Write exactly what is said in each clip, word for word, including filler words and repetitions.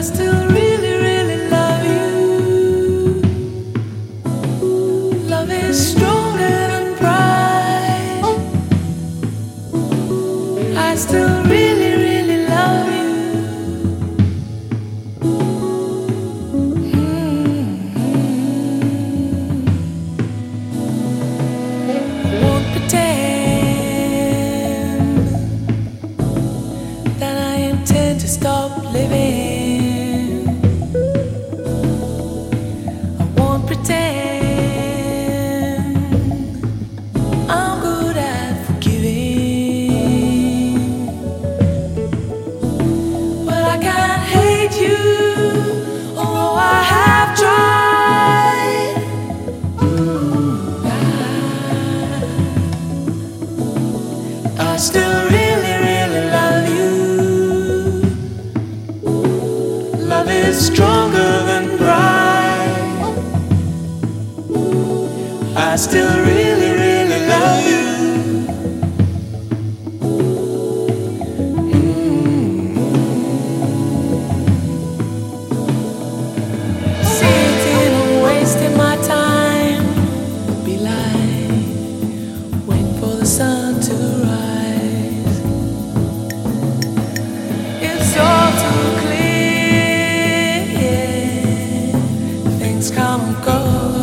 still really, really love you. Love is stronger than pride. I still really, really love you. Mm-hmm. I won't pretend that I intend to stop living. I still really, really love you. Love is stronger than pride. I still really, really love you. Mm-hmm. Sitting and wasting my time would be like waiting for the sun to rise. Come and go.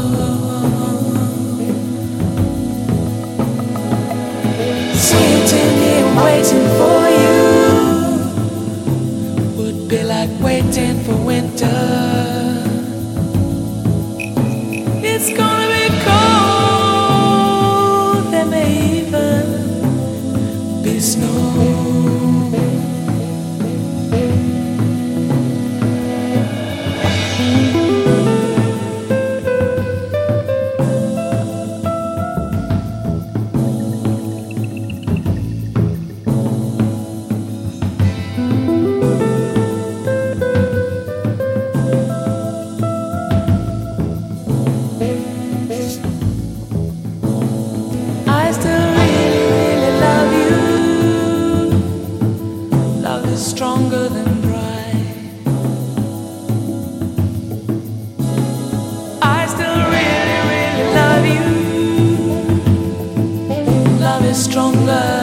Sitting here waiting for you would be like waiting for winter. It's gonna be cold, there may even be snow. Stronger than pride. I still really, really love you. Love is stronger.